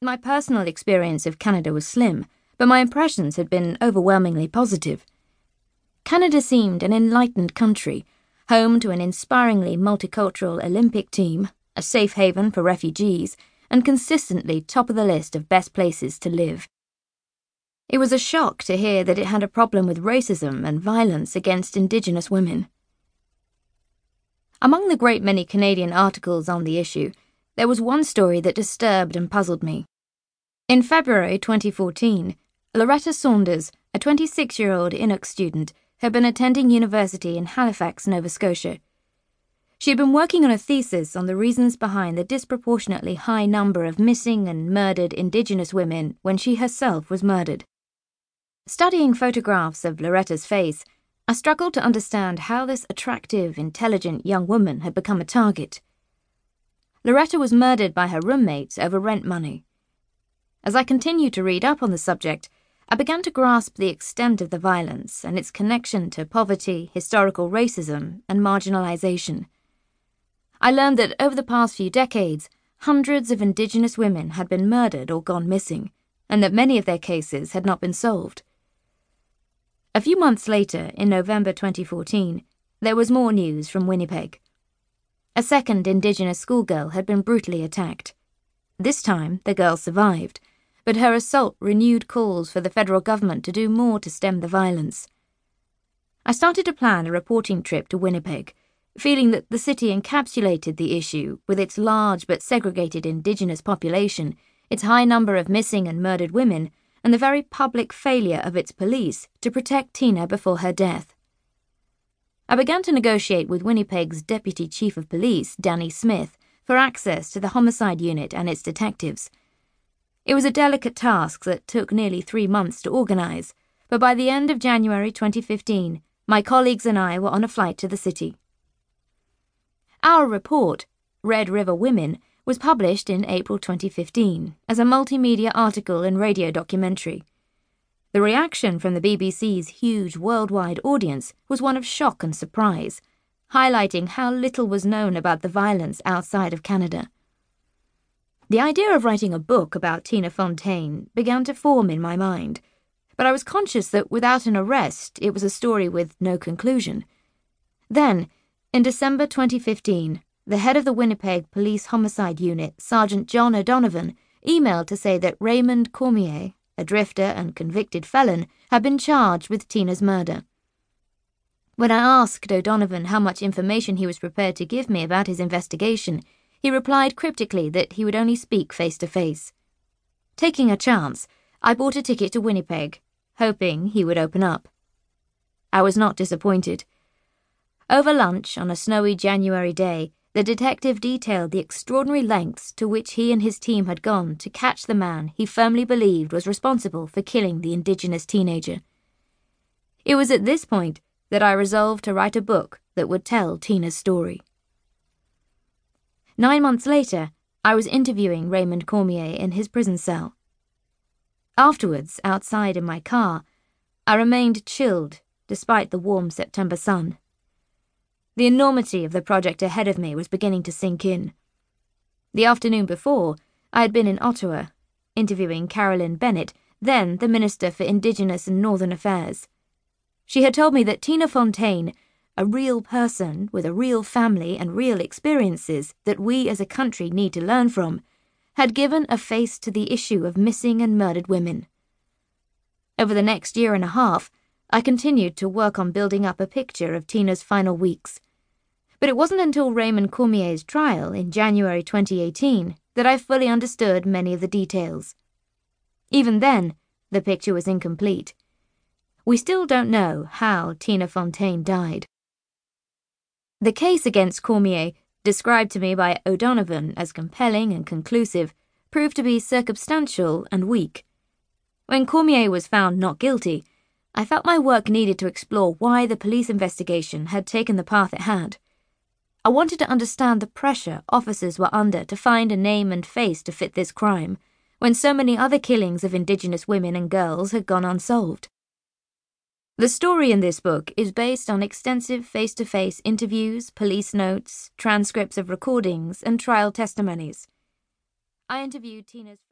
My personal experience of Canada was slim, but my impressions had been overwhelmingly positive. Canada seemed an enlightened country, home to an inspiringly multicultural Olympic team, a safe haven for refugees, and consistently top of the list of best places to live. It was a shock to hear that it had a problem with racism and violence against Indigenous women. Among the great many Canadian articles on the issue, there was one story that disturbed and puzzled me. In February 2014, Loretta Saunders, a 26-year-old Inuk student, had been attending university in Halifax, Nova Scotia. She had been working on a thesis on the reasons behind the disproportionately high number of missing and murdered Indigenous women when she herself was murdered. Studying photographs of Loretta's face, I struggled to understand how this attractive, intelligent young woman had become a target. Loretta was murdered by her roommates over rent money. As I continued to read up on the subject, I began to grasp the extent of the violence and its connection to poverty, historical racism, and marginalization. I learned that over the past few decades, hundreds of Indigenous women had been murdered or gone missing, and that many of their cases had not been solved. A few months later, in November 2014, there was more news from Winnipeg. A second Indigenous schoolgirl had been brutally attacked. This time, the girl survived, but her assault renewed calls for the federal government to do more to stem the violence. I started to plan a reporting trip to Winnipeg, feeling that the city encapsulated the issue with its large but segregated Indigenous population, its high number of missing and murdered women, and the very public failure of its police to protect Tina before her death. I began to negotiate with Winnipeg's Deputy Chief of Police, Danny Smith, for access to the homicide unit and its detectives. It was a delicate task that took nearly 3 months to organise, but by the end of January 2015, my colleagues and I were on a flight to the city. Our report, Red River Women, was published in April 2015 as a multimedia article and radio documentary. The reaction from the BBC's huge worldwide audience was one of shock and surprise, highlighting how little was known about the violence outside of Canada. The idea of writing a book about Tina Fontaine began to form in my mind, but I was conscious that without an arrest, it was a story with no conclusion. Then, in December 2015, the head of the Winnipeg Police Homicide Unit, Sergeant John O'Donovan, emailed to say that Raymond Cormier, a drifter and convicted felon, had been charged with Tina's murder. When I asked O'Donovan how much information he was prepared to give me about his investigation, he replied cryptically that he would only speak face-to-face. Taking a chance, I bought a ticket to Winnipeg, hoping he would open up. I was not disappointed. Over lunch on a snowy January day, the detective detailed the extraordinary lengths to which he and his team had gone to catch the man he firmly believed was responsible for killing the Indigenous teenager. It was at this point that I resolved to write a book that would tell Tina's story. 9 months later, I was interviewing Raymond Cormier in his prison cell. Afterwards, outside in my car, I remained chilled despite the warm September sun. The enormity of the project ahead of me was beginning to sink in. The afternoon before, I had been in Ottawa, interviewing Carolyn Bennett, then the Minister for Indigenous and Northern Affairs. She had told me that Tina Fontaine, a real person with a real family and real experiences that we as a country need to learn from, had given a face to the issue of missing and murdered women. Over the next year and a half, I continued to work on building up a picture of Tina's final weeks. But it wasn't until Raymond Cormier's trial in January 2018 that I fully understood many of the details. Even then, the picture was incomplete. We still don't know how Tina Fontaine died. The case against Cormier, described to me by O'Donovan as compelling and conclusive, proved to be circumstantial and weak. When Cormier was found not guilty, I felt my work needed to explore why the police investigation had taken the path it had. I wanted to understand the pressure officers were under to find a name and face to fit this crime, when so many other killings of Indigenous women and girls had gone unsolved. The story in this book is based on extensive face-to-face interviews, police notes, transcripts of recordings, and trial testimonies. I interviewed Tina's